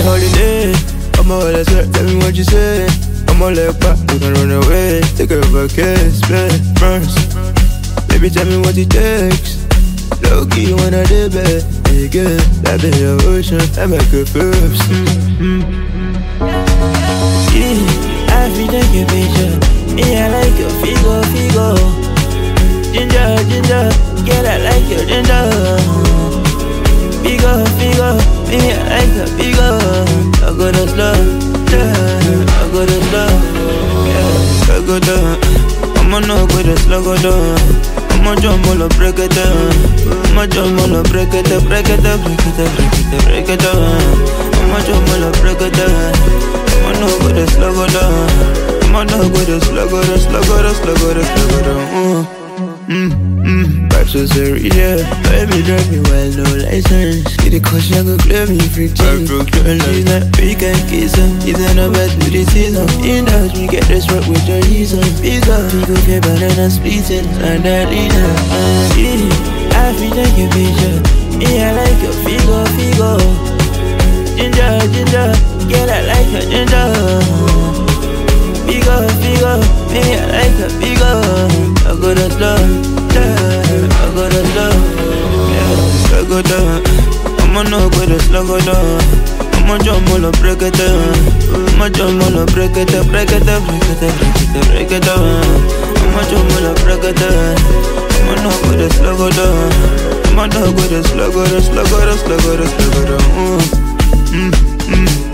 a holiday. I'm all let's tell me what you say. I'm all like back, you can run away. Take a vacation, first. Baby, tell me what it takes. Low key, you wanna do bad. Hey girl, that be your ocean, I make a first. Yeah, I feel like a picture. Yeah, I like your figure. Ginger, girl, I like your ginger. Figure, yeah, I like your figure. I go to slow, yeah, I go to slow, yeah, I go to. I'ma know go to slow, go down. I'ma jump all up, break it down. I'ma jump all up, break it down. I'ma jump all up, break it down. I'ma know go to slow, go down. I'ma know go to slow, go down. Vibes so serious, yeah. Baby, drive me well, no license. Get a caution, go clear me free team. She's not weak and kiss her. He's in a bed with the season. Indulge me, get this right with your reason. Pizza, we go get banana splitting. And that leader, yeah, I feel like a picture. Yeah, I like your figure. Ginger, girl, I like your ginger. Figure, yeah, I like your figure. I go to slow, yeah, I go to slow, yeah, I go down. I'ma know go to slow, go down. I'ma jump all up, break it down. I'ma jump all up, break it down. I'ma jump all up, break it down. I'ma know go to slow, go down. I'ma know go to slow, go down.